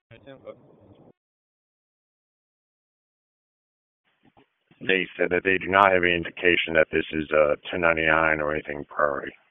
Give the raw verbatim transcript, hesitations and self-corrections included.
They said that they do not have any indication that this is a ten ninety-nine or anything priority.